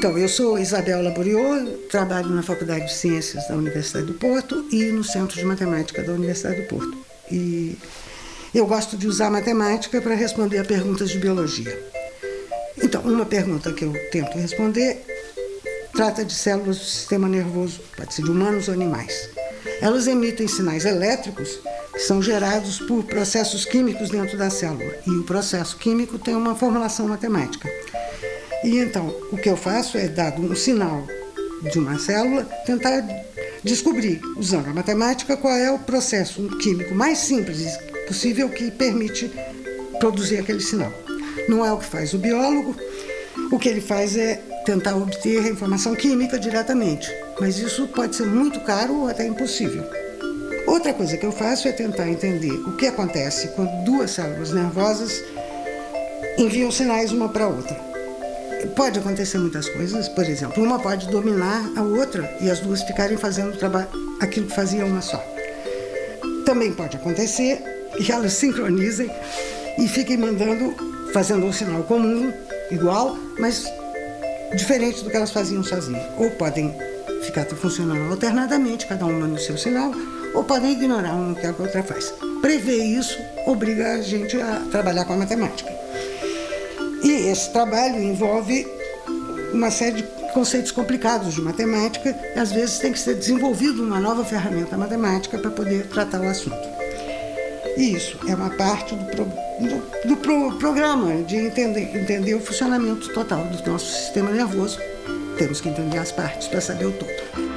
Então, eu sou Isabel Laboriot, trabalho na Faculdade de Ciências da Universidade do Porto e no Centro de Matemática da Universidade do Porto. E eu gosto de usar a matemática para responder a perguntas de biologia. Então, uma pergunta que eu tento responder trata de células do sistema nervoso, pode ser de humanos ou animais. Elas emitem sinais elétricos que são gerados por processos químicos dentro da célula. E o processo químico tem uma formulação matemática. E então, o que eu faço é, dado um sinal de uma célula, tentar descobrir, usando a matemática, qual é o processo químico mais simples possível que permite produzir aquele sinal. Não é o que faz o biólogo, o que ele faz é tentar obter a informação química diretamente, mas isso pode ser muito caro ou até impossível. Outra coisa que eu faço é tentar entender o que acontece quando duas células nervosas enviam sinais uma para a outra. Pode acontecer muitas coisas, por exemplo, uma pode dominar a outra e as duas ficarem fazendo aquilo que fazia uma só. Também pode acontecer que elas sincronizem e fiquem fazendo um sinal comum, igual, mas diferente do que elas faziam sozinhas. Ou podem ficar funcionando alternadamente, cada uma no seu sinal, ou podem ignorar uma o que a outra faz. Prever isso obriga a gente a trabalhar com a matemática. E esse trabalho envolve uma série de conceitos complicados de matemática e às vezes tem que ser desenvolvido uma nova ferramenta matemática para poder tratar o assunto. E isso é uma parte do programa de entender o funcionamento total do nosso sistema nervoso. Temos que entender as partes para saber o todo.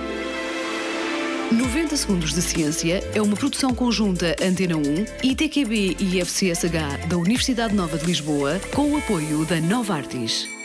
90 Segundos de Ciência é uma produção conjunta Antena 1, ITQB e FCSH da Universidade Nova de Lisboa, com o apoio da Novartis.